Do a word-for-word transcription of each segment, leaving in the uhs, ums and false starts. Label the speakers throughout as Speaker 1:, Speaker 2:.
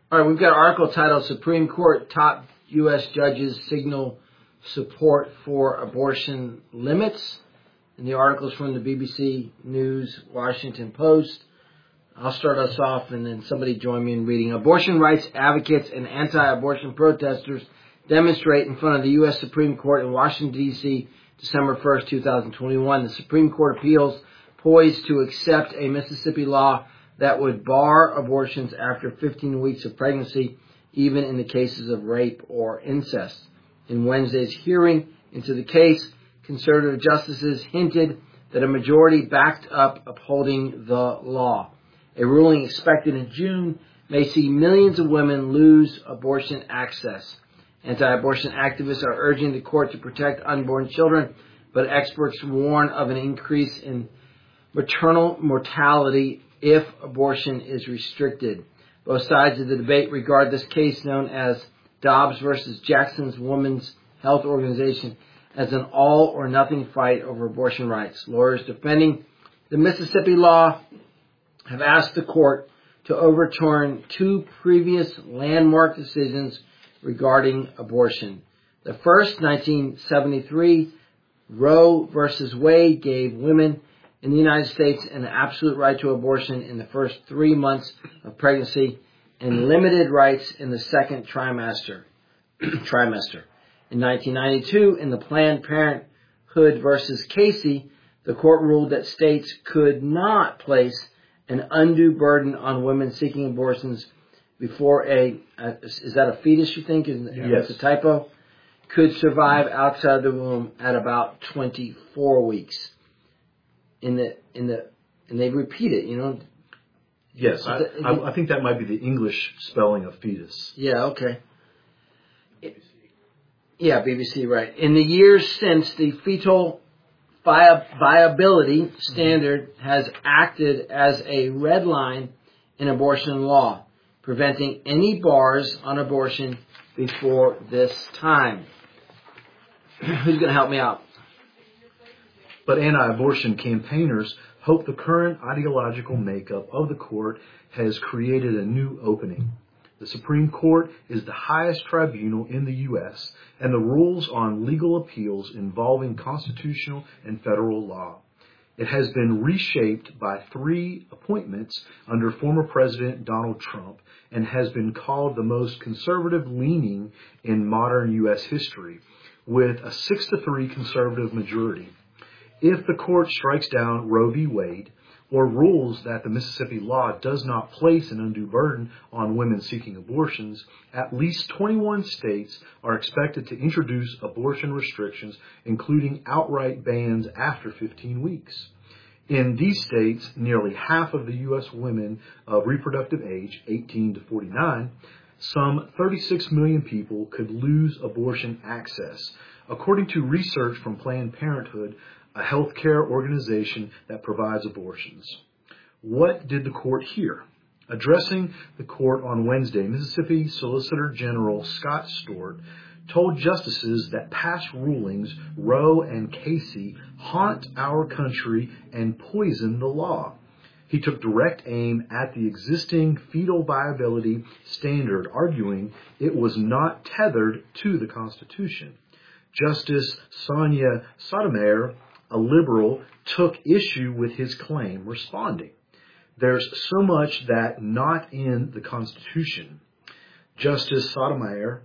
Speaker 1: All right, we've got an article titled Supreme Court Top U S Judges Signal Support for Abortion Limits. And the article's from the B B C News, Washington Post. I'll start us off and then somebody join me in reading. Abortion rights advocates and anti-abortion protesters demonstrate in front of the U S Supreme Court in Washington, D C, December first, twenty twenty-one. The Supreme Court appeals poised to accept a Mississippi law that would bar abortions after fifteen weeks of pregnancy, even in the cases of rape or incest. In Wednesday's hearing into the case, conservative justices hinted that a majority backed up upholding the law. A ruling expected in June may see millions of women lose abortion access. Anti-abortion activists are urging the court to protect unborn children, but experts warn of an increase in maternal mortality if abortion is restricted. Both sides of the debate regard this case, known as Dobbs versus Jackson's Women's Health Organization, as an all-or-nothing fight over abortion rights. Lawyers defending the Mississippi law have asked the court to overturn two previous landmark decisions regarding abortion. The first, nineteen seventy-three, Roe versus Wade, gave women in the United States an absolute right to abortion in the first three months of pregnancy and limited rights in the second trimester. trimester. In nineteen ninety-two, in the Planned Parenthood versus Casey, the court ruled that states could not place an undue burden on women seeking abortions before a, a is that a fetus, you think? Is
Speaker 2: yes.
Speaker 1: That's a typo? Could survive outside the womb at about twenty-four weeks. In the in the and they repeat it, you know.
Speaker 2: Yes, I, I, I think that might be the English spelling of fetus.
Speaker 1: Yeah. Okay. It, yeah, B B C, right. In the years since, the fetal vi- viability standard has acted as a red line in abortion law, preventing any bars on abortion before this time. Who's going to help me out?
Speaker 2: But anti-abortion campaigners hope the current ideological makeup of the court has created a new opening. The Supreme Court is the highest tribunal in the U S, and the rules on legal appeals involving constitutional and federal law. It has been reshaped by three appointments under former President Donald Trump and has been called the most conservative-leaning in modern U S history, with a six to three conservative majority. If the court strikes down Roe v. Wade or rules that the Mississippi law does not place an undue burden on women seeking abortions, at least twenty-one states are expected to introduce abortion restrictions, including outright bans after fifteen weeks. In these states, nearly half of the U S women of reproductive age, eighteen to forty-nine, some thirty-six million people could lose abortion access, according to research from Planned Parenthood, a healthcare organization that provides abortions. What did the court hear? Addressing the court on Wednesday, Mississippi Solicitor General Scott Stewart told justices that past rulings, Roe and Casey, haunt our country and poison the law. He took direct aim at the existing fetal viability standard, arguing it was not tethered to the Constitution. Justice Sonia Sotomayor, a liberal, took issue with his claim, responding, "There's so much that not in the Constitution." Justice Sotomayor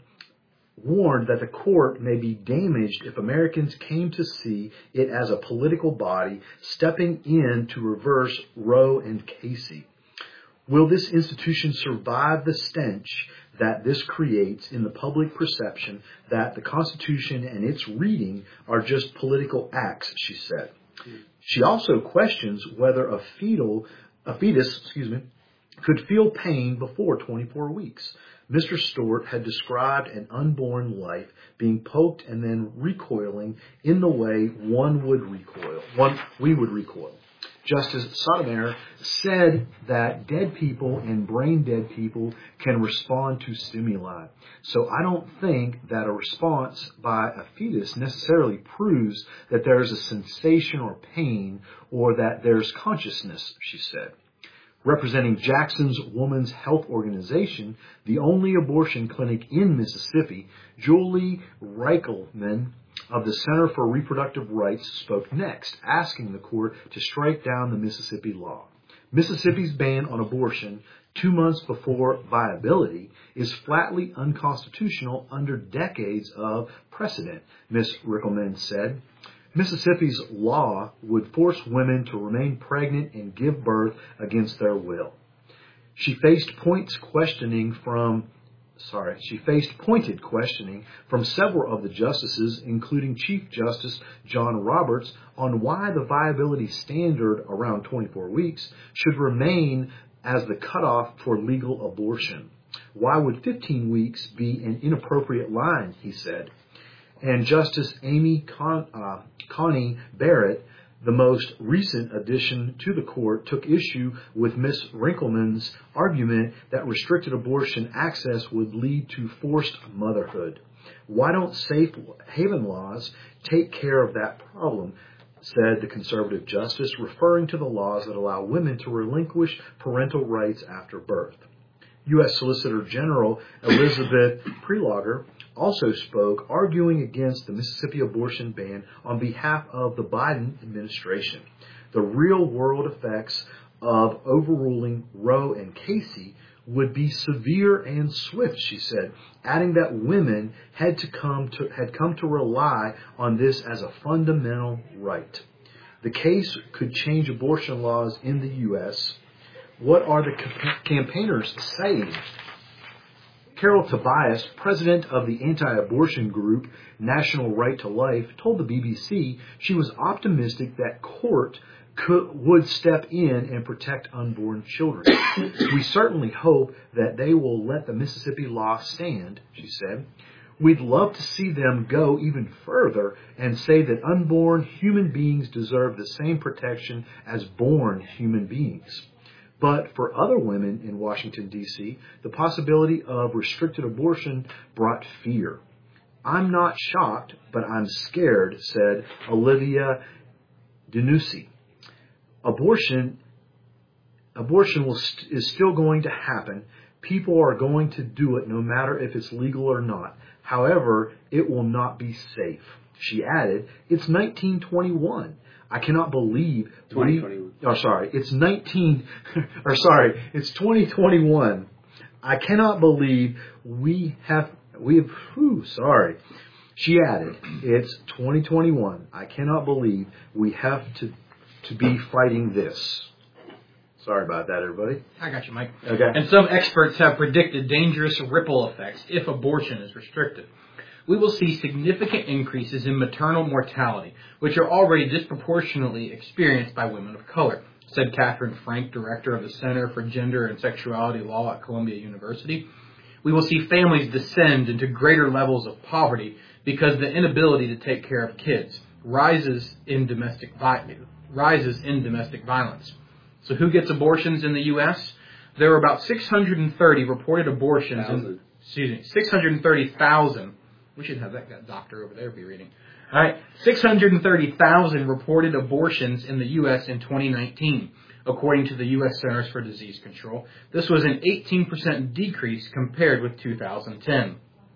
Speaker 2: warned that the court may be damaged if Americans came to see it as a political body stepping in to reverse Roe and Casey. Will this institution survive the stench that this creates in the public perception that the Constitution and its reading are just political acts, she said. She also questions whether a fetal, a fetus, excuse me, could feel pain before twenty-four weeks. Mister Stewart had described an unborn life being poked and then recoiling in the way one would recoil, one we would recoil. Justice Sotomayor said that dead people and brain-dead people can respond to stimuli. So I don't think that a response by a fetus necessarily proves that there is a sensation or pain or that there's consciousness, she said. Representing Jackson's Woman's Health Organization, the only abortion clinic in Mississippi, Julie Reichelman of the Center for Reproductive Rights spoke next, asking the court to strike down the Mississippi law. Mississippi's ban on abortion two months before viability is flatly unconstitutional under decades of precedent, Miz Reichelman said. Mississippi's law would force women to remain pregnant and give birth against their will. She faced points questioning from, sorry, she faced pointed questioning from several of the justices, including Chief Justice John Roberts, on why the viability standard around twenty-four weeks should remain as the cutoff for legal abortion. Why would fifteen weeks be an inappropriate line, he said. And Justice Amy Con- uh, Coney Barrett, the most recent addition to the court, took issue with Miz Reichelman's argument that restricted abortion access would lead to forced motherhood. Why don't safe haven laws take care of that problem, said the conservative justice, referring to the laws that allow women to relinquish parental rights after birth. U S Solicitor General Elizabeth Prelogar also spoke, arguing against the Mississippi abortion ban on behalf of the Biden administration. The real-world effects of overruling Roe and Casey would be severe and swift, she said, adding that women had to come to had come to rely on this as a fundamental right. The case could change abortion laws in the U S What are the campaigners saying? Carol Tobias, president of the anti-abortion group National Right to Life, told the B B C she was optimistic that court could, would step in and protect unborn children. We certainly hope that they will let the Mississippi law stand, she said. We'd love to see them go even further and say that unborn human beings deserve the same protection as born human beings. But for other women in Washington, D C, the possibility of restricted abortion brought fear. I'm not shocked, but I'm scared, said Olivia Denucci. Abortion, abortion will st- is still going to happen. People are going to do it no matter if it's legal or not. However, it will not be safe. She added, it's nineteen twenty-one. I cannot believe
Speaker 3: twenty
Speaker 2: we,
Speaker 3: twenty-one.
Speaker 2: oh, sorry, it's nineteen, or sorry, it's twenty twenty-one. I cannot believe we have, we have, whew, sorry. She added, it's twenty twenty-one. I cannot believe we have to, to be fighting this. Sorry about that, everybody.
Speaker 4: I got you, Mike.
Speaker 2: Okay.
Speaker 4: And some experts have predicted dangerous ripple effects if abortion is restricted. We will see significant increases in maternal mortality, which are already disproportionately experienced by women of color, said Catherine Frank, director of the Center for Gender and Sexuality Law at Columbia University. We will see families descend into greater levels of poverty because the inability to take care of kids rises in domestic vi- rises in domestic violence. So who gets abortions in the U S? There are about six hundred thirty reported abortions. In, excuse me, six hundred thirty thousand. We should have that doctor over there be reading. All right, six hundred thirty thousand reported abortions in the U S in twenty nineteen, according to the U S Centers for Disease Control. This was an eighteen percent decrease compared with two thousand ten.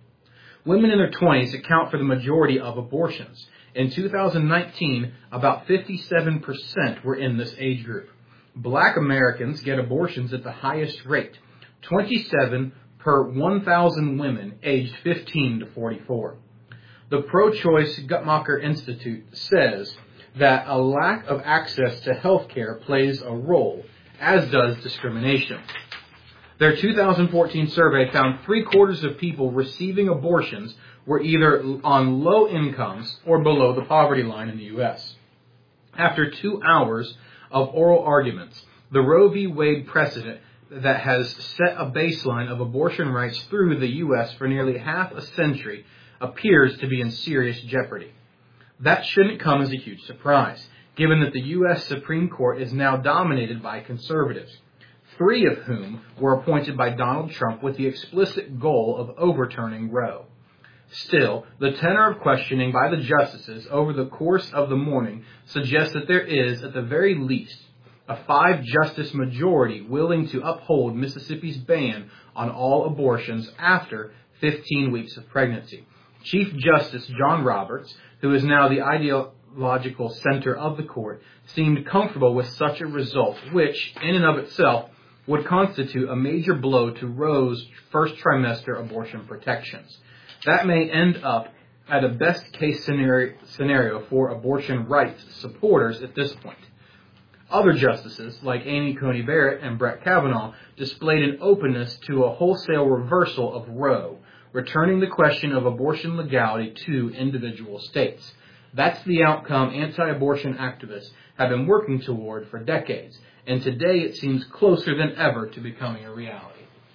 Speaker 4: Women in their twenties account for the majority of abortions. In two thousand nineteen, about fifty-seven percent were in this age group. Black Americans get abortions at the highest rate, twenty-seven per one thousand women aged fifteen to forty-four. The pro-choice Guttmacher Institute says that a lack of access to health care plays a role, as does discrimination. Their two thousand fourteen survey found three-quarters of people receiving abortions were either on low incomes or below the poverty line in the U S. After two hours of oral arguments, the Roe v. Wade precedent that has set a baseline of abortion rights through the U S for nearly half a century appears to be in serious jeopardy. That shouldn't come as a huge surprise, given that the U S Supreme Court is now dominated by conservatives, three of whom were appointed by Donald Trump with the explicit goal of overturning Roe. Still, the tenor of questioning by the justices over the course of the morning suggests that there is, at the very least, a five-justice majority willing to uphold Mississippi's ban on all abortions after fifteen weeks of pregnancy. Chief Justice John Roberts, who is now the ideological center of the court, seemed comfortable with such a result, which, in and of itself, would constitute a major blow to Roe's first trimester abortion protections. That may end up at a best-case scenario, scenario for abortion rights supporters at this point. Other justices, like Amy Coney Barrett and Brett Kavanaugh, displayed an openness to a wholesale reversal of Roe, returning the question of abortion legality to individual states. That's the outcome anti-abortion activists have been working toward for decades, and today it seems closer than ever to becoming a reality.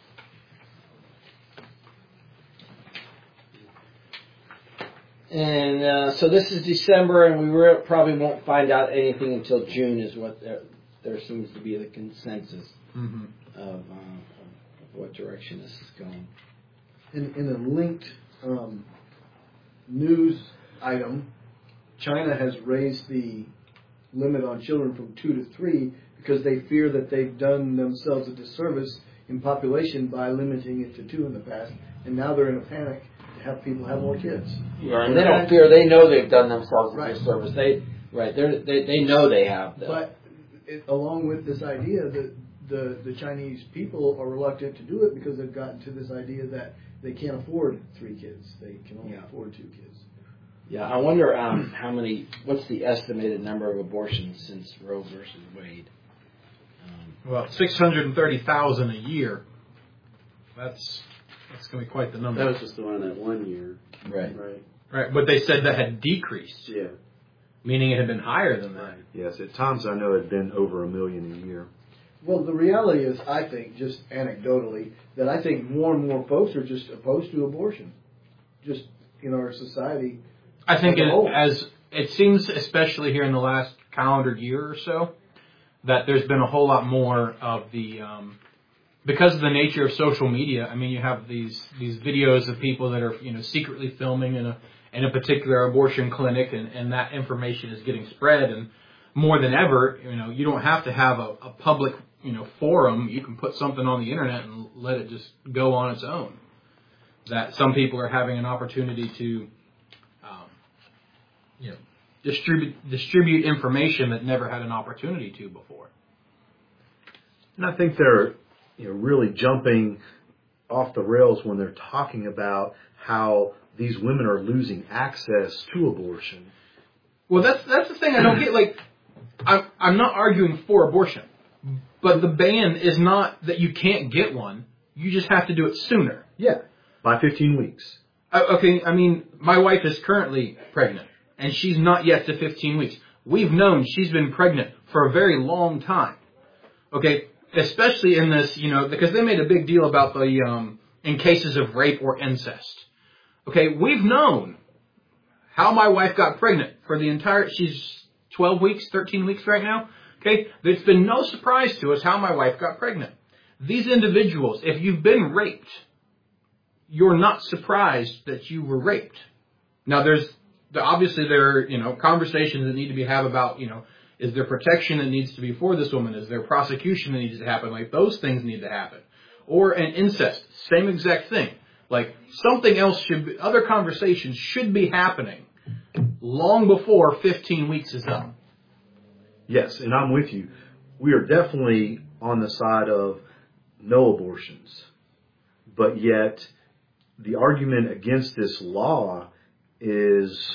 Speaker 1: And uh, so this is December, and we re- probably won't find out anything until June, is what there, there seems to be the consensus
Speaker 4: Mm-hmm.
Speaker 1: of, uh, of what direction this is going.
Speaker 2: In, in a linked um, news item, China has raised the limit on children from two to three because they fear that they've done themselves a disservice in population by limiting it to two in the past, and now they're in a panic to have people have more kids.
Speaker 1: Yeah, and they don't fear. They know they've done themselves a
Speaker 2: Right.
Speaker 1: disservice. They right. They're, they they know they have. That.
Speaker 2: But it, along with this idea that the the Chinese people are reluctant to do it because they've gotten to this idea that they can't afford three kids. They can only
Speaker 1: Yeah.
Speaker 2: afford two kids.
Speaker 1: Yeah, I wonder um, how many. What's the estimated number of abortions since Roe versus Wade? Um,
Speaker 4: Well, six hundred thirty thousand a year. That's that's going to be quite the number.
Speaker 3: That was just the one that one year.
Speaker 1: right.
Speaker 3: Right.
Speaker 4: Right, but they said that had decreased,
Speaker 3: Yeah.
Speaker 4: meaning it had been higher than that.
Speaker 2: Yes, at times I know it had been over a million a year.
Speaker 5: Well, the reality is, I think, just anecdotally, that I think more and more folks are just opposed to abortion, just in our society.
Speaker 4: I think
Speaker 5: As a
Speaker 4: it,
Speaker 5: whole.
Speaker 4: as it seems, especially here in the last calendar year or so, that there's been a whole lot more of the, um, because of the nature of social media. I mean, you have these these videos of people that are, you know, secretly filming in a in a particular abortion clinic, and, and that information is getting spread. And more than ever, you know, you don't have to have a, a public, you know, forum. You can put something on the internet and let it just go on its own. That some people are having an opportunity to, um, you know, distribute distribute information that never had an opportunity to before.
Speaker 2: And I think they're, you know, really jumping off the rails when they're talking about how these women are losing access to abortion.
Speaker 4: Well, that's that's the thing I don't get. Like, I'm I'm not arguing for abortion, but the ban is not that you can't get one. You just have to do it sooner.
Speaker 2: Yeah, by fifteen weeks.
Speaker 4: Uh, okay, I mean, my wife is currently pregnant, and she's not yet to fifteen weeks. We've known she's been pregnant for a very long time. Okay, especially in this, you know, because they made a big deal about the um, in cases of rape or incest. Okay, we've known how my wife got pregnant for the entire, she's twelve weeks, thirteen weeks right now. Okay, it's been no surprise to us how my wife got pregnant. These individuals, if you've been raped, you're not surprised that you were raped. Now, there's, obviously there are, you know, conversations that need to be had about, you know, is there protection that needs to be for this woman? Is there prosecution that needs to happen? Like, those things need to happen. Or an incest, same exact thing. Like, something else should be, other conversations should be happening long before fifteen weeks is up.
Speaker 2: Yes, and I'm with you. We are definitely on the side of no abortions. But yet, the argument against this law is,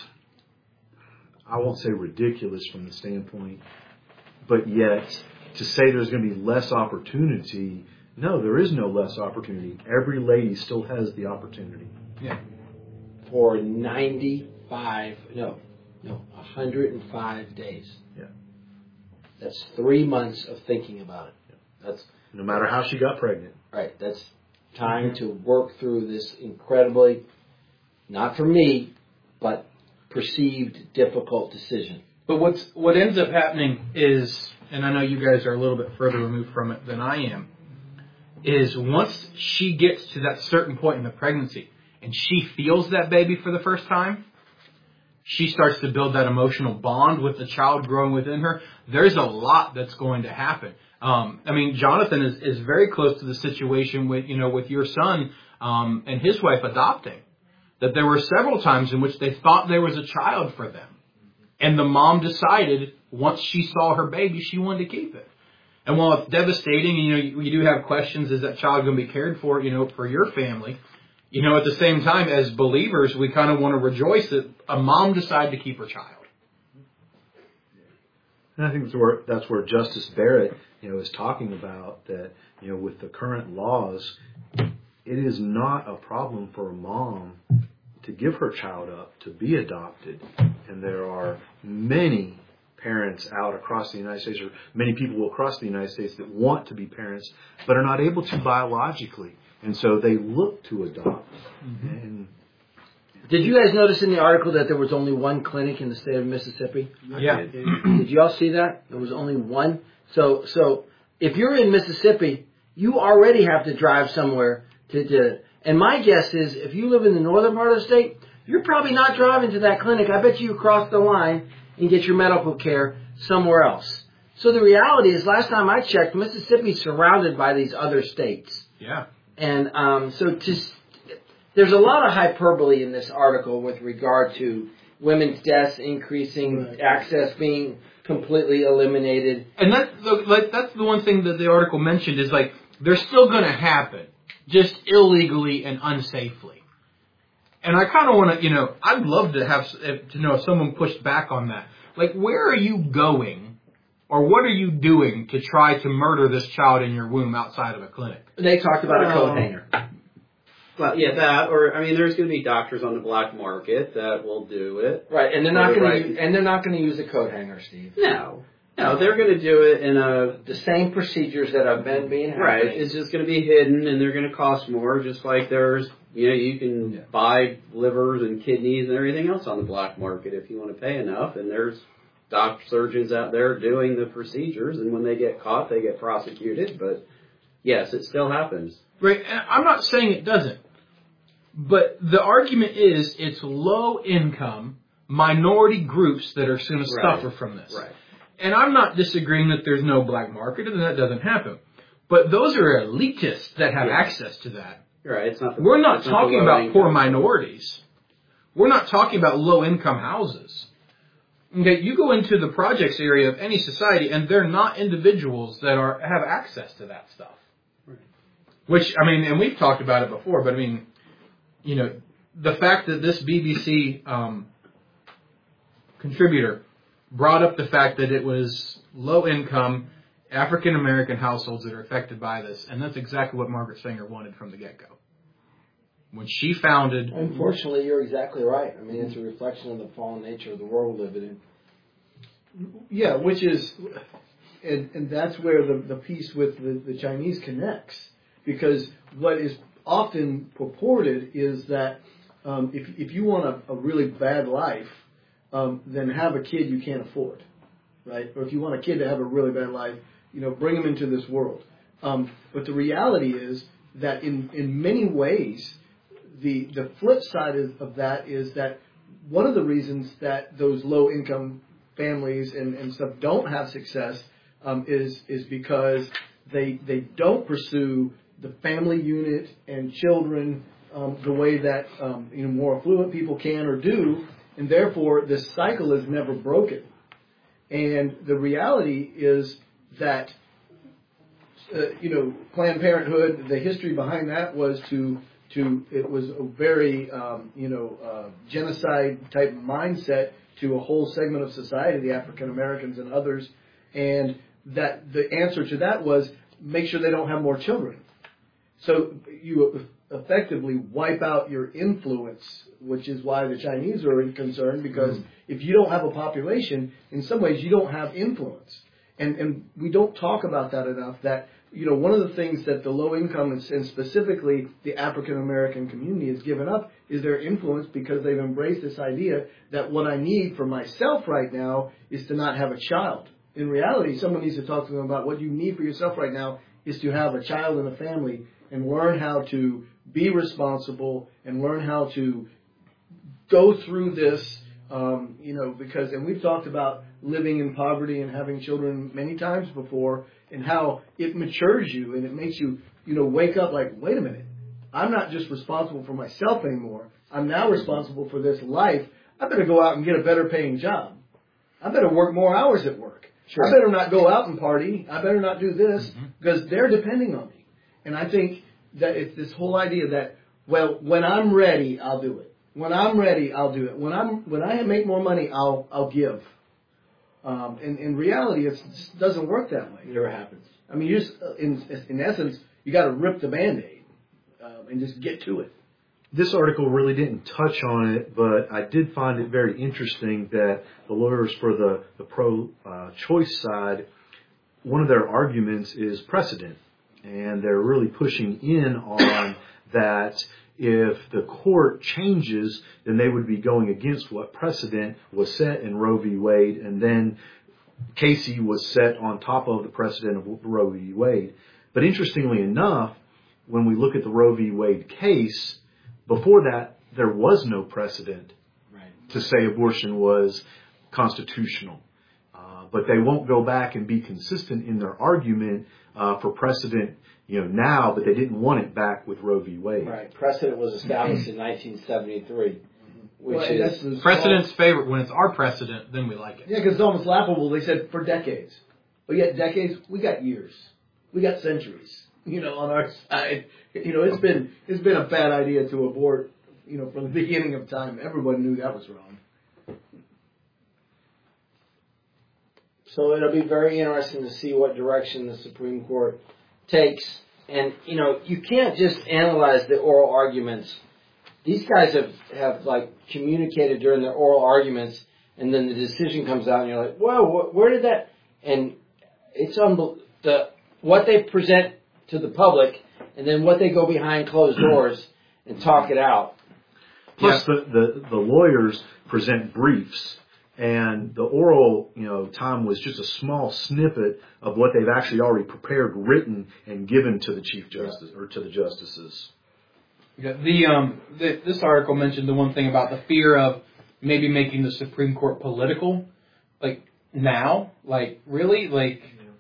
Speaker 2: I won't say ridiculous from the standpoint, but yet to say there's going to be less opportunity, no, there is no less opportunity. Every lady still has the opportunity.
Speaker 4: Yeah.
Speaker 1: For ninety-five, no, no, one hundred five days.
Speaker 2: Yeah.
Speaker 1: That's three months of thinking about it. That's
Speaker 2: No matter how she got pregnant.
Speaker 1: right. That's time to work through this incredibly, not for me, but perceived difficult decision.
Speaker 4: But what's what ends up happening is, and I know you guys are a little bit further removed from it than I am, is once she gets to that certain point in the pregnancy and she feels that baby for the first time, she starts to build that emotional bond with the child growing within her. There's a lot that's going to happen. Um, I mean, Jonathan is, is very close to the situation with, you know, with your son um, and his wife adopting. That there were several times in which they thought there was a child for them. And the mom decided, once she saw her baby, she wanted to keep it. And while it's devastating, you know, you, you do have questions, is that child going to be cared for, you know, for your family? You know, at the same time, as believers, we kind of want to rejoice that a mom decided to keep her child.
Speaker 2: And I think that's where, that's where Justice Barrett, you know, is talking about that, you know, with the current laws, it is not a problem for a mom to give her child up to be adopted. And there are many parents out across the United States, or many people across the United States that want to be parents, but are not able to biologically. And so they look to adopt. Mm-hmm. And
Speaker 1: did you guys notice in the article that there was only one clinic in the state of Mississippi?
Speaker 4: Yeah.
Speaker 1: Did you all see that? There was only one. So, so if you're in Mississippi, you already have to drive somewhere to, to, and my guess is if you live in the northern part of the state, you're probably not driving to that clinic. I bet you cross the line and get your medical care somewhere else. So the reality is, last time I checked, Mississippi's surrounded by these other states.
Speaker 4: Yeah.
Speaker 1: And um, so just, there's a lot of hyperbole in this article with regard to women's deaths increasing, right. access being completely eliminated.
Speaker 4: And that's the, like, that's the one thing that the article mentioned is, like, they're still going to happen, just illegally and unsafely. And I kind of want to, you know, I'd love to have to know if someone pushed back on that. Like, where are you going, or what are you doing to try to murder this child in your womb outside of a clinic?
Speaker 1: They talked about
Speaker 3: well,
Speaker 1: a coat hanger.
Speaker 3: Well, yeah, that, or I mean, there's going to be doctors on the black market that will do it.
Speaker 1: Right, and they're not going
Speaker 3: right.
Speaker 1: to, and they're not going to use a coat hanger, Steve.
Speaker 3: No, no, they're going to do it in a
Speaker 1: the same procedures that have been being happening.
Speaker 3: Right, it's just going to be hidden, and they're going to cost more. Just like there's, you know, you can yeah. buy livers and kidneys and everything else on the black market if you want to pay enough. And there's doc surgeons out there doing the procedures, and when they get caught, they get prosecuted. But yes, it still happens.
Speaker 4: Right, and I'm not saying it doesn't. But the argument is it's low-income minority groups that are going to
Speaker 3: right.
Speaker 4: suffer from this.
Speaker 3: Right.
Speaker 4: And I'm not disagreeing that there's no black market and that doesn't happen. But those are elitists that have yeah. access to that.
Speaker 3: Right. It's not the,
Speaker 4: We're not
Speaker 3: it's
Speaker 4: talking
Speaker 3: not
Speaker 4: about poor minorities. We're not talking about low-income houses. Okay, you go into the projects area of any society, and they're not individuals that are have access to that stuff. Right. Which, I mean, and we've talked about it before, but I mean, you know, the fact that this B B C um, contributor brought up the fact that it was low-income African-American households that are affected by this, and that's exactly what Margaret Sanger wanted from the get-go. When she founded...
Speaker 1: Unfortunately, you're exactly right. I mean, it's a reflection of the fallen nature of the world we live in.
Speaker 5: Yeah, which is... And, and that's where the, the piece with the, the Chinese connects. Because what is often purported is that um, if, if you want a, a really bad life, um, then have a kid you can't afford, right? Or if you want a kid to have a really bad life, you know, bring them into this world. Um, but the reality is that in, in many ways, the the flip side of, of that is that one of the reasons that those low-income families and, and stuff don't have success um, is is because they they don't pursue the family unit and children um, the way that um, you know more affluent people can or do, and therefore this cycle is never broken. And the reality is that uh, you know Planned Parenthood, the history behind that was to to it was a very um, you know uh, genocide type mindset to a whole segment of society, the African Americans and others, and that the answer to that was make sure they don't have more children. So you effectively wipe out your influence, which is why the Chinese are concerned, because mm-hmm. if you don't have a population, in some ways you don't have influence. And and we don't talk about that enough, that, you know, one of the things that the low income and, and specifically the African American community has given up is their influence, because they've embraced this idea that what I need for myself right now is to not have a child. In reality, someone needs to talk to them about what you need for yourself right now is to have a child and a family, and learn how to be responsible and learn how to go through this Um, you know, because, and we've talked about living in poverty and having children many times before, and how it matures you and it makes you, you know, wake up like, wait a minute, I'm not just responsible for myself anymore. I'm now responsible for this life. I better go out and get a better paying job. I better work more hours at work. Sure. I better not go out and party. I better not do this mm-hmm. because they're depending on me. And I think that it's this whole idea that, well, when I'm ready, I'll do it. When I'm ready, I'll do it. When I'm when I make more money, I'll I'll give. Um, and in reality, it's, it just doesn't work that way.
Speaker 1: It never happens.
Speaker 5: I mean, you just in in essence, you got to rip the Band-Aid um, and just get to it.
Speaker 2: This article really didn't touch on it, but I did find it very interesting that the lawyers for the the pro-choice uh, side, one of their arguments is precedent, and they're really pushing in on that. If the court changes, then they would be going against what precedent was set in Roe v. Wade, and then Casey was set on top of the precedent of Roe v. Wade. But interestingly enough, when we look at the Roe v. Wade case, before that, there was no precedent right. to say abortion was constitutional. Uh, but they won't go back and be consistent in their argument uh, for precedent, you know, now, but they didn't want it back with Roe v. Wade.
Speaker 1: Right. Precedent was established in nineteen seventy-three, which well, is
Speaker 4: precedent's favorite. When it's our precedent, then we like it.
Speaker 5: Yeah, because it's almost laughable. They said for decades, but yet decades, we got years, we got centuries. You know, on our side, you know, it's been it's been a bad idea to abort. You know, from the beginning of time, everyone knew that was wrong.
Speaker 1: So it'll be very interesting to see what direction the Supreme Court takes. And, you know, you can't just analyze the oral arguments. These guys have, have like, communicated during their oral arguments, and then the decision comes out, and you're like, whoa, where did that... And it's unbelievable. The, what they present to the public, and then what they go behind closed doors and talk it out.
Speaker 2: Plus, yeah. the, the, the lawyers present briefs. And the oral, you know, time was just a small snippet of what they've actually already prepared, written, and given to the Chief Justice or to the justices.
Speaker 4: Yeah, the um, the, this article mentioned the one thing about the fear of maybe making the Supreme Court political, like now, like really, like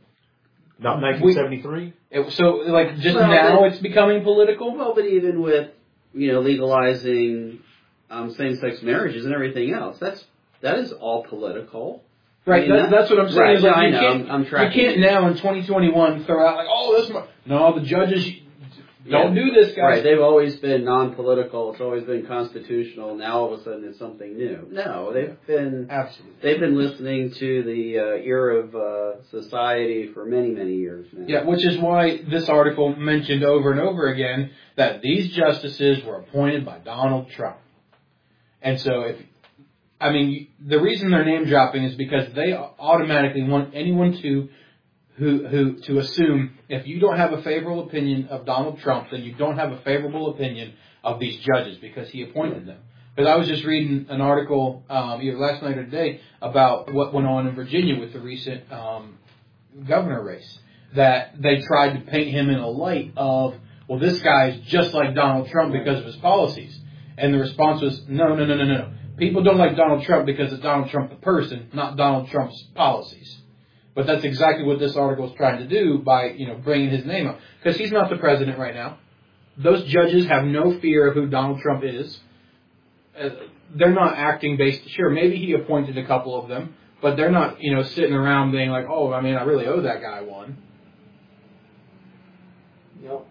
Speaker 2: not nineteen seventy-three.
Speaker 4: So, like just
Speaker 3: well,
Speaker 4: now,
Speaker 3: but,
Speaker 4: it's becoming political.
Speaker 3: Well, but even with you know legalizing um, same-sex marriages and everything else, that's. That is all political.
Speaker 4: Right, I mean, that, that's what I'm saying.
Speaker 3: Right,
Speaker 4: is like,
Speaker 3: I
Speaker 4: you
Speaker 3: know.
Speaker 4: Can't,
Speaker 3: I'm tracking.
Speaker 4: You can't now in twenty twenty-one throw out like, oh, this. No, the judges don't
Speaker 3: yeah.
Speaker 4: do this, guys.
Speaker 3: Right, they've always been non-political. It's always been constitutional. Now all of a sudden it's something new. No, they've been
Speaker 4: absolutely.
Speaker 3: They've been listening to the uh, ear of uh, society for many, many years now.
Speaker 4: Yeah, which is why this article mentioned over and over again that these justices were appointed by Donald Trump, and so if. I mean, the reason they're name dropping is because they automatically want anyone to who who to assume if you don't have a favorable opinion of Donald Trump, then you don't have a favorable opinion of these judges because he appointed them. Because I was just reading an article um, either last night or today about what went on in Virginia with the recent um, governor race. That they tried to paint him in a light of, well, this guy's just like Donald Trump because of his policies. And the response was, no, no, no, no, no. People don't like Donald Trump because it's Donald Trump the person, not Donald Trump's policies. But that's exactly what this article is trying to do by, you know, bringing his name up. Because he's not the president right now. Those judges have no fear of who Donald Trump is. Uh, they're not acting based... Sure, maybe he appointed a couple of them, but they're not, you know, sitting around being like, oh, I mean, I really owe that guy one.
Speaker 1: Nope.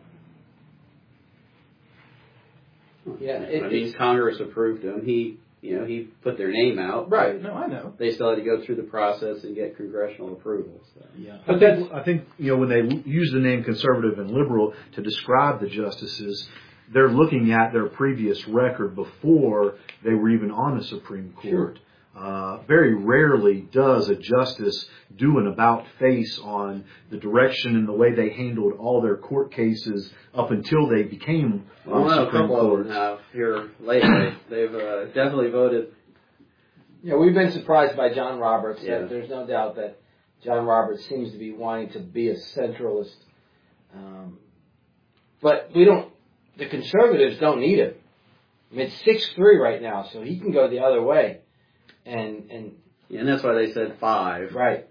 Speaker 1: Yeah, it,
Speaker 3: I mean, Congress approved him. He... You know, he put their name out.
Speaker 4: Right. No, I know.
Speaker 3: They still had to go through the process and get congressional approval. So.
Speaker 2: Yeah. But that's, I think, you know, when they use the name conservative and liberal to describe the justices, they're looking at their previous record before they were even on the Supreme Court. Sure. Uh, very rarely does a justice do an about-face on the direction and the way they handled all their court cases up until they became
Speaker 3: well,
Speaker 2: on
Speaker 3: the
Speaker 2: Supreme
Speaker 3: Court. Well, a couple of them have here lately. They've uh, definitely voted.
Speaker 1: Yeah, we've been surprised by John Roberts.
Speaker 3: Yeah.
Speaker 1: There's no doubt that John Roberts seems to be wanting to be a centralist. Um, but we don't, the conservatives don't need him. I mean, it's six three right now, so he can go the other way. and and
Speaker 3: Yeah, and that's why they said five.
Speaker 1: right.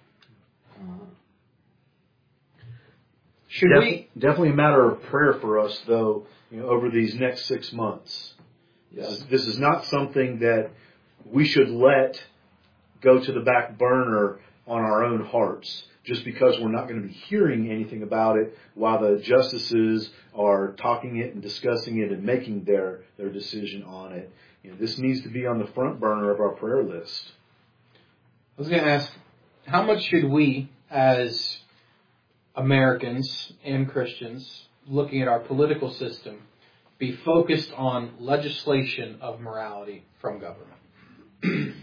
Speaker 4: Should
Speaker 2: Def-
Speaker 4: we?
Speaker 2: Definitely a matter of prayer for us, though, you know, over these next six months. This is, this is not something that we should let go to the back burner on our own hearts, just because we're not going to be hearing anything about it while the justices are talking it and discussing it and making their, their decision on it. You know, this needs to be on the front burner of our prayer list.
Speaker 4: I was going to ask, how much should we, as Americans and Christians, looking at our political system, be focused on legislation of morality from government?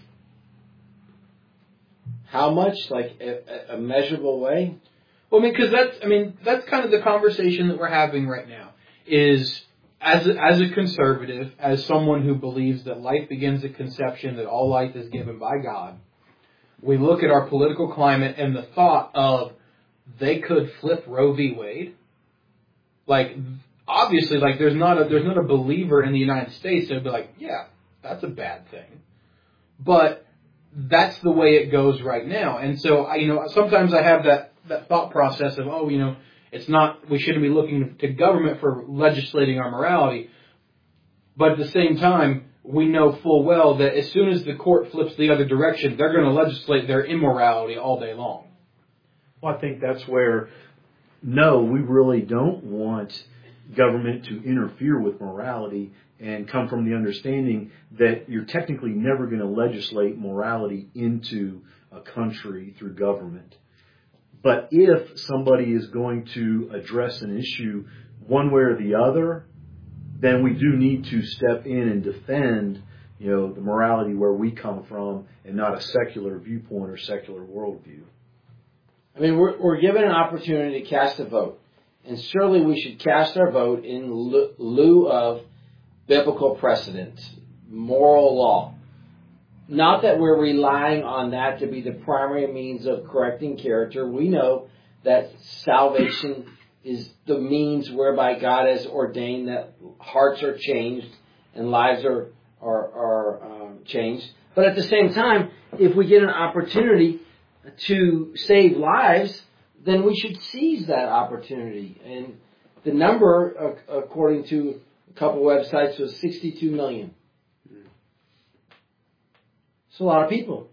Speaker 1: How much? Like a, a measurable way?
Speaker 4: Well, I mean, because that's, I mean, that's kind of the conversation that we're having right now. Is as a, as a conservative, as someone who believes that life begins at conception, that all life is given by God, we look at our political climate and the thought of they could flip Roe v. Wade. Like, obviously, like there's not a there's not a believer in the United States that would be like, yeah, that's a bad thing. But that's the way it goes right now. And so, I, you know, sometimes I have that, that thought process of, oh, you know, it's not, we shouldn't be looking to government for legislating our morality. But at the same time, we know full well that as soon as the court flips the other direction, they're going to legislate their immorality all day long.
Speaker 2: Well, I think that's where, no, we really don't want government to interfere with morality and come from the understanding that you're technically never going to legislate morality into a country through government. But if somebody is going to address an issue one way or the other, then we do need to step in and defend, you know, the morality where we come from and not a secular viewpoint or secular worldview.
Speaker 1: I mean, we're, we're given an opportunity to cast a vote. And surely we should cast our vote in lieu of biblical precedent, moral law. Not that we're relying on that to be the primary means of correcting character. We know that salvation is the means whereby God has ordained that hearts are changed and lives are are, are um, changed. But at the same time, if we get an opportunity to save lives, then we should seize that opportunity. And the number, according to a couple websites, was sixty-two million. It's a lot of people.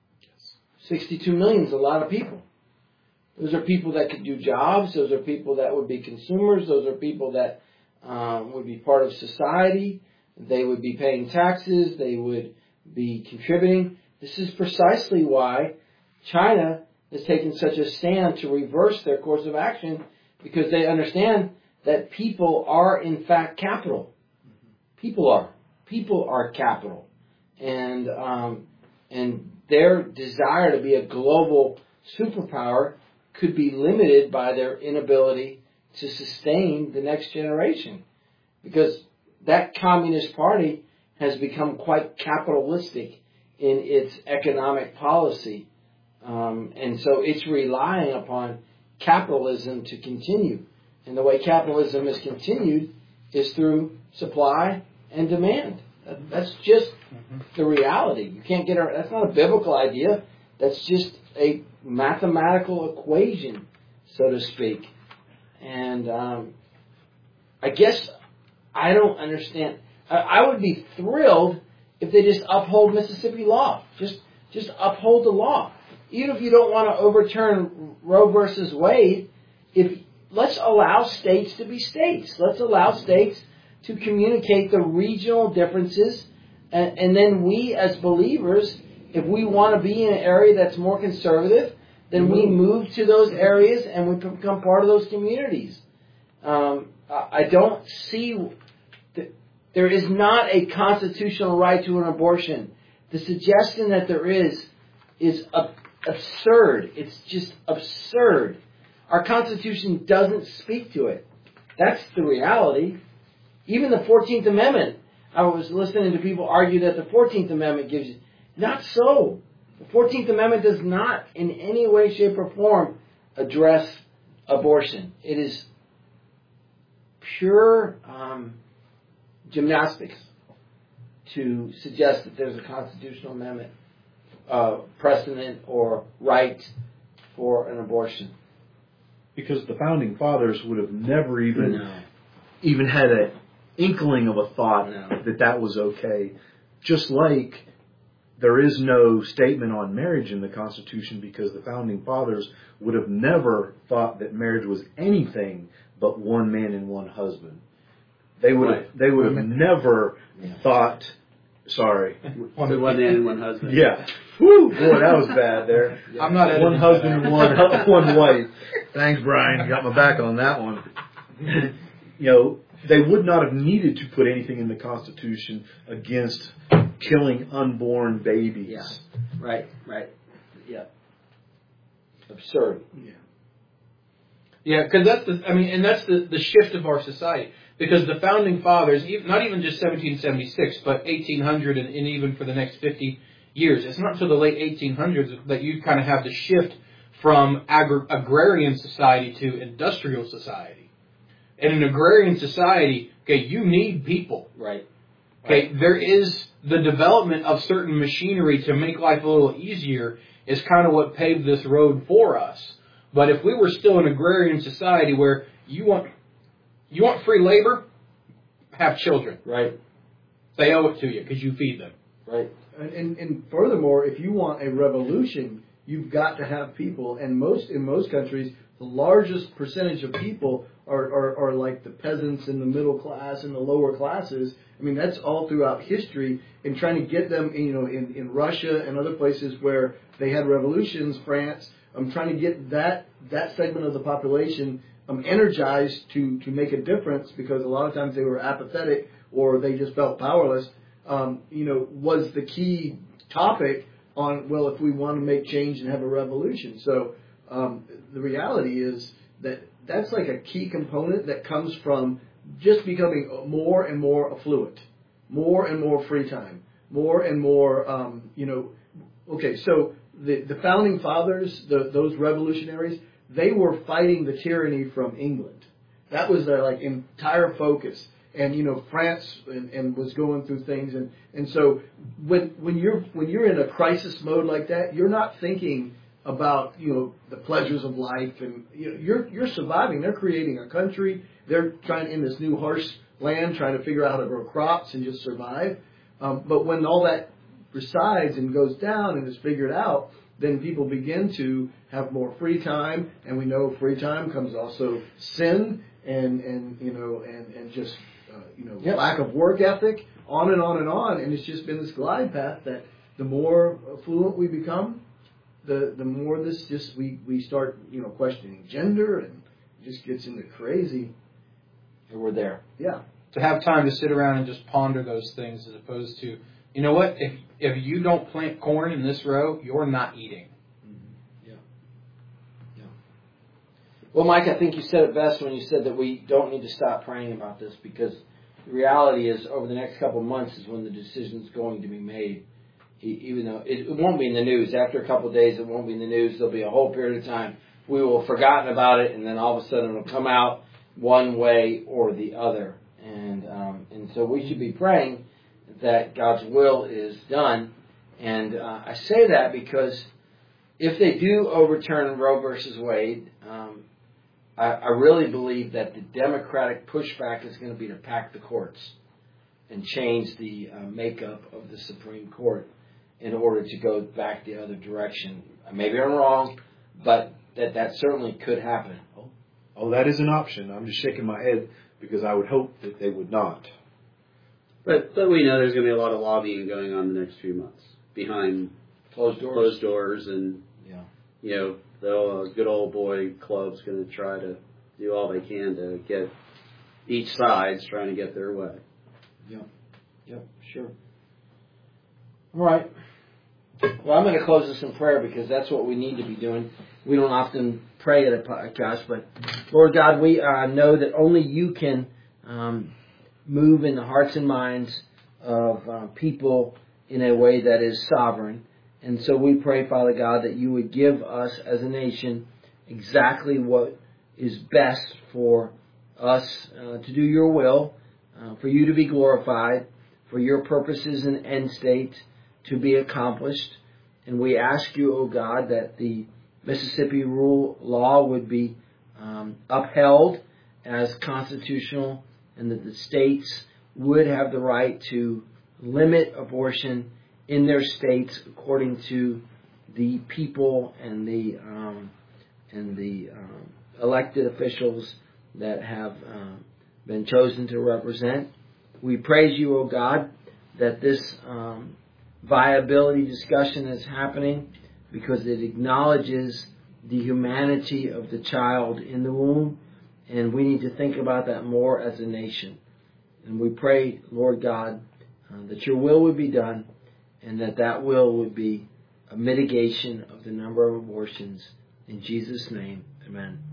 Speaker 1: sixty-two million is a lot of people. Those are people that could do jobs. Those are people that would be consumers. Those are people that um, would be part of society. They would be paying taxes. They would be contributing. This is precisely why China has taken such a stand to reverse their course of action, because they understand that people are, in fact, capital. People are. People are capital. And um, and their desire to be a global superpower could be limited by their inability to sustain the next generation. Because that Communist Party has become quite capitalistic in its economic policy. Um, and so it's relying upon capitalism to continue. And the way capitalism is continued is through supply and demand. That, that's just mm-hmm. the reality. You can't get a, that's not a biblical idea. That's just a mathematical equation, so to speak. And um, I guess I don't understand. I, I would be thrilled if they just uphold Mississippi law. Just just uphold the law. Even if you don't want to overturn Roe versus Wade, if let's allow states to be states. Let's allow states to communicate the regional differences, and, and then we as believers, if we want to be in an area that's more conservative, then we move to those areas and we become part of those communities. Um, I don't see, th- there is not a constitutional right to an abortion. The suggestion that there is is ab- absurd. It's just absurd. Our Constitution doesn't speak to it. That's the reality. Even the fourteenth Amendment, I was listening to people argue that the fourteenth Amendment gives you, not so. The fourteenth Amendment does not in any way, shape, or form address abortion. It is pure um, gymnastics to suggest that there's a constitutional amendment uh, precedent or right for an abortion.
Speaker 2: Because the founding fathers would have never even
Speaker 1: No.
Speaker 2: even had an inkling of a thought
Speaker 1: No.
Speaker 2: that that was okay. Just like there is no statement on marriage in the Constitution, because the founding fathers would have never thought that marriage was anything but one man and one husband. They would
Speaker 3: Right.
Speaker 2: have, they would have never
Speaker 1: Yeah.
Speaker 2: thought. Sorry.
Speaker 3: One man and one husband.
Speaker 2: Yeah. Woo! Boy, that was bad there.
Speaker 4: I'm not
Speaker 2: One
Speaker 4: editing
Speaker 2: husband
Speaker 4: that.
Speaker 2: and one one wife. Thanks, Brian. You got my back on that one. You know, they would not have needed to put anything in the Constitution against killing unborn babies.
Speaker 1: Yeah. Right, right. Yeah. Absurd.
Speaker 5: Yeah.
Speaker 4: Yeah, because that's the, I mean, and that's the, the shift of our society. Because the founding fathers, e- not even just seventeen seventy-six, but eighteen hundred and, and even for the next fifty years, it's not until the late eighteen hundreds that you kind of have the shift from agri- agrarian society to industrial society. In an agrarian society, okay, you need people.
Speaker 1: Right.
Speaker 4: Okay, there is the development of certain machinery to make life a little easier is kind of what paved this road for us. But if we were still an agrarian society where you want you want free labor, have children.
Speaker 1: Right.
Speaker 4: They owe it to you because you feed them.
Speaker 1: Right.
Speaker 5: And, and, and furthermore, if you want a revolution, you've got to have people. And most in most countries, the largest percentage of people are, are, are like the peasants and the middle class and the lower classes. I mean, that's all throughout history. And trying to get them, you know, in, in Russia and other places where they had revolutions, France, I'm trying to get that that segment of the population um, energized to, to make a difference, because a lot of times they were apathetic or they just felt powerless. Um, you know, was the key topic on, well, if we want to make change and have a revolution. So um, the reality is that that's like a key component that comes from just becoming more and more affluent, more and more free time, more and more, um, you know, okay, so the, the founding fathers, the, those revolutionaries, they were fighting the tyranny from England. That was their like entire focus. And you know, France and, and was going through things, and, and so when when you're when you're in a crisis mode like that, you're not thinking about you know the pleasures of life, and you know, you're you're surviving. They're creating a country. They're trying in this new harsh land, trying to figure out how to grow crops and just survive. Um, but when all that resides and goes down and is figured out, then people begin to have more free time, and we know free time comes also sin and and you know and and just uh, you know
Speaker 1: Yep.
Speaker 5: lack of work ethic, on and on and on, and it's just been this glide path that the more affluent we become, the the more this just we we start you know questioning gender, and it just gets into crazy.
Speaker 1: And we're there.
Speaker 5: Yeah.
Speaker 4: To have time to sit around and just ponder those things, as opposed to, you know what, if if you don't plant corn in this row, you're not eating.
Speaker 1: Well, Mike, I think you said it best when you said that we don't need to stop praying about this, because the reality is over the next couple of months is when the decision is going to be made. E- even though it, it won't be in the news. After a couple of days, it won't be in the news. There'll be a whole period of time we will have forgotten about it, and then all of a sudden it'll come out one way or the other. And um, and so we should be praying that God's will is done. And uh, I say that because if they do overturn Roe versus Wade, um, I, I really believe that the Democratic pushback is going to be to pack the courts and change the uh, makeup of the Supreme Court in order to go back the other direction. Maybe I'm wrong, but that, that certainly could happen.
Speaker 2: Oh, that is an option. I'm just shaking my head because I would hope that they would not.
Speaker 3: But but we know there's going to be a lot of lobbying going on the next few months behind
Speaker 1: Closed doors.
Speaker 3: closed doors, and
Speaker 1: Yeah.
Speaker 3: you know the uh, good old boy club's going to try to do all they can to get each side's trying to get their way.
Speaker 1: Yep. Yep. Sure. All right. Well, I'm going to close this in prayer because that's what we need to be doing. We don't often pray at a podcast, but Lord God, we uh, know that only you can um, move in the hearts and minds of uh, people in a way that is sovereign. And so we pray, Father God, that you would give us as a nation exactly what is best for us uh, to do your will, uh, for you to be glorified, for your purposes and end state to be accomplished. And we ask you, O God, that the Mississippi rule law would be um, upheld as constitutional, and that the states would have the right to limit abortion in their states according to the people and the um, and the um, elected officials that have uh, been chosen to represent. We praise you, O God, that this um, viability discussion is happening because it acknowledges the humanity of the child in the womb, and we need to think about that more as a nation. And we pray, Lord God, uh, that your will would be done, and that that will would be a mitigation of the number of abortions. In Jesus' name, amen.